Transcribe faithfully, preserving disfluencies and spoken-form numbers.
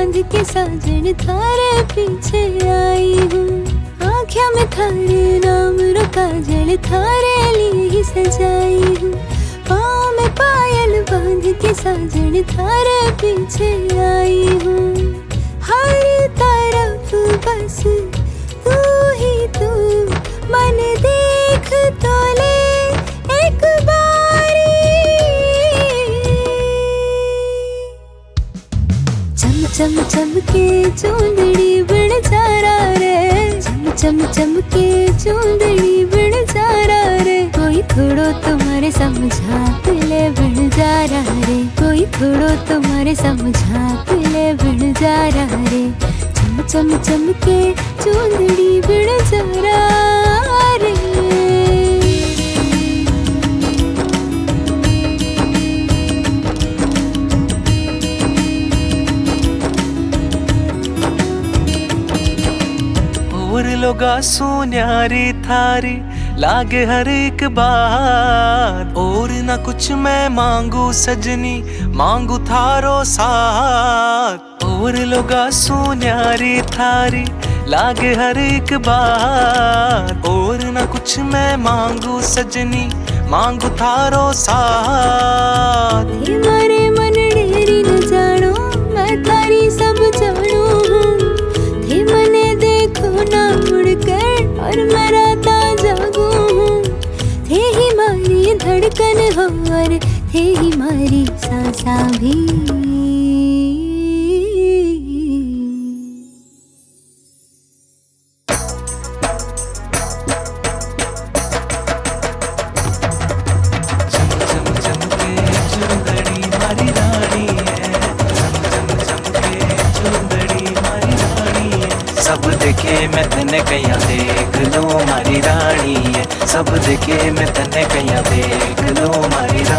बांध के साजन थारे पीछे आई हूँ। आँखों में थारे नाम रो काजल थारे लिए ही सजाई हूँ। पाँव में पायल बांध के साजन थारे पीछे आई हूँ। हर तरफ बस तू ही तू, मन देख तो ले एक बारी। चम चम चम के चूंदड़ी बिन चारा रे, चम चम चम के चूंदड़ी बिन चारा रे। कोई थोड़ो तुम्हारे समझा ले बिन जा रहा रे, कोई थोड़ो तुम्हारे समझा ले बिन जा रहा रे। चम चम चम के चूंदड़ी बिन चारा रे। और लोगा सुन्यारी थारी लागे हर एक बात। और ना कुछ मैं मांगू सजनी, मांगू थारो साथ। और लोगा सुन्यारी थारी लागे हर एक बात। और ना कुछ मैं मांगू सजनी, मांगू थारो साथ। मारे मन डेरी न जानो, मैं तारी सब जानू हूँ। थे मने देखो ना मुड़कर और मैं राता जागू हूँ। थे ही मारी धड़कन हो और थे ही मारी सांसा भी। सब देखे मैं तने कया देख लो मारी रानी है, सब देखे मैं तने कया देख लो मारी रानी।